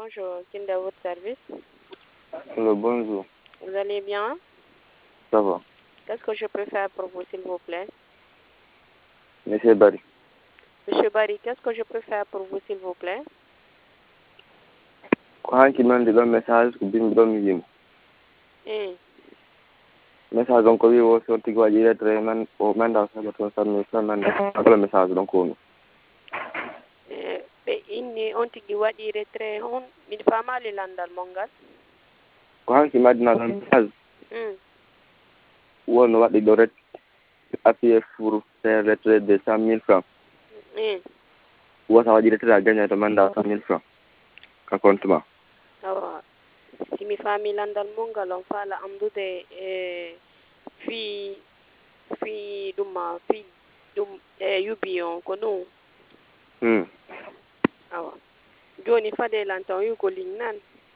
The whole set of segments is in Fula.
bonjour, quel est votre service? Allô, bonjour. Vous allez bien? Ça va. Qu'est-ce que je peux faire pour vous, s'il vous plaît? Monsieur Barry. Monsieur Barry, qu'est-ce que je peux faire pour vous, s'il vous plaît? Ko hanki mande ɗon message ko bimbi ɗon mi yimo. Message on ko wi o so tigi waɗi lettre man o manda saba toon sanni so manda kala message ɗon ko woni. Ɓe inni on tigi waɗi retrait on miɗo famali landal mon ngal. Ko hanki maddina ɗon message won waɗi ɗo ret appuyé pour faire retrait de 100 000 francs. Wosa waɗi retrait a gagné to manda 100 000 francs ka compte ma. Awa simi fami landal mon ngal on faala andude fi ɗum yubi on ko ɗum. Awa joni fade lanta on yugo lignan.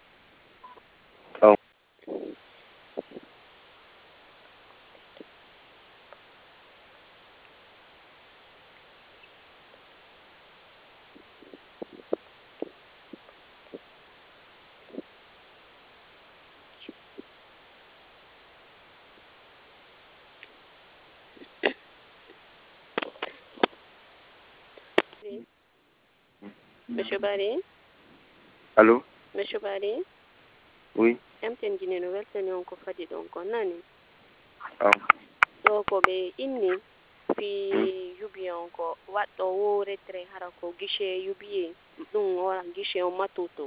Monsieur Barry? Allô? Monsieur Barry? Oui. Emten jineno weltani on ko fadi ɗon ko nani? Ɗo ko ɓe inni fi yubi on ko waɗɗo wo retrait hara ko guichet yubiye ɗum wara guichet on matoto.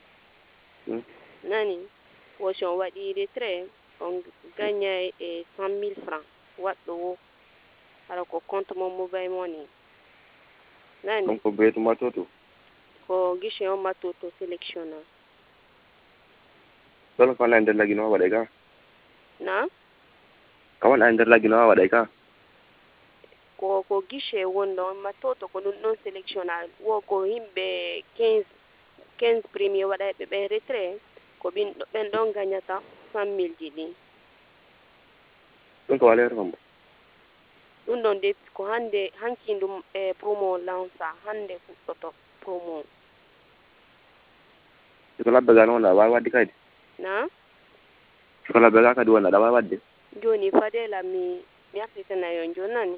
Nani? Wosi on waɗi retrait on gagnay 100 000 francs waɗɗo wo hara ko compte mon mobile money. Nani? Donc ko beetu matoto. Ko guichet on matoto sélectionneur. Ɗon ko wona e nder lagi no waɗay ka? Na? Ka wona e nder lagi no waɗay ka? Ko guichet wonɗo on matoto ko ɗum ɗon sélectionneur wo ko himɓe 15 premier waɗayɓe ɓe retrait ko ɓen ɗon gagnata 100 000 ji ɗin. Ɗum ko waleero kam. Ɗum ɗon de ko hande hanki ɗum promo lansa hande fuɗɗoto promo. Ko labbe ga noon aɗa waawi waɗde kayde? Na? Ko labbe ga kadi woni aɗa waawi waɗde? Joni fadela mi artitana yon joni nani?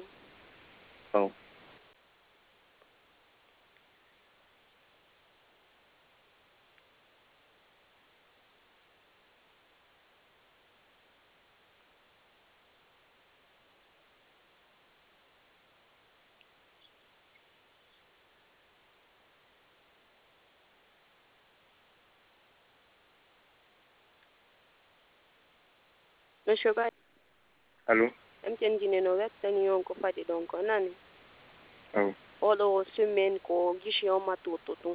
Monsieur Ba. Allô? Emten jineno wettani on ko fadi ɗon ko nani? Oɗo semaine ko guichet on matoto tun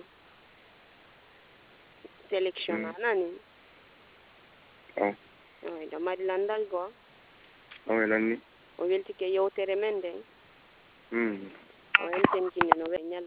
sélectionneur nani? Da mari landal go. Lanni. O weltike yewtere men nden. O emten jineno